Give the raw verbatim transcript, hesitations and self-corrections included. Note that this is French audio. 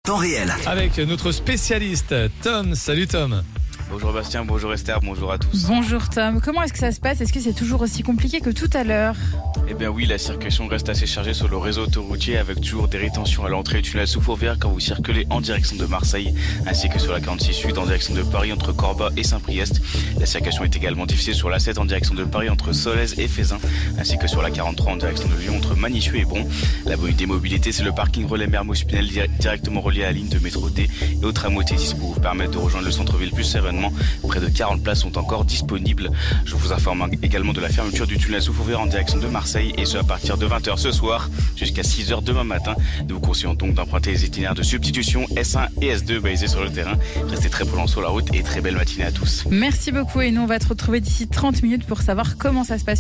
temps réel. Avec notre spécialiste Tom. Salut Tom. Bonjour Bastien, bonjour Esther, bonjour à tous. Bonjour Tom, comment est-ce que ça se passe? Est-ce que c'est toujours aussi compliqué que tout à l'heure? Eh bien oui, la circulation reste assez chargée sur le réseau autoroutier avec toujours des rétentions à l'entrée du tunnel sous Fourvière quand vous circulez en direction de Marseille ainsi que sur la quarante-six sud en direction de Paris entre Corba et Saint-Priest. La circulation est également difficile sur l'A sept en direction de Paris entre Solèze et Fézin ainsi que sur la quarante-trois en direction de Lyon entre Manichieu et Bron. La bonne idée mobilité, c'est le parking relais Mermoz-Pinel directement relié à la ligne de métro D et au tramway T six pour vous permettre de rejoindre le centre-ville plus sereinement. Près de quarante places sont encore disponibles. Je vous informe également de la fermeture du tunnel sous Fourvière en direction de Marseille et ce à partir de vingt heures ce soir jusqu'à six heures demain matin. Nous vous conseillons donc d'emprunter les itinéraires de substitution S un et S deux basés sur le terrain. Restez très prudents sur la route et très belle matinée à tous. Merci beaucoup et nous on va te retrouver d'ici trente minutes pour savoir comment ça se passe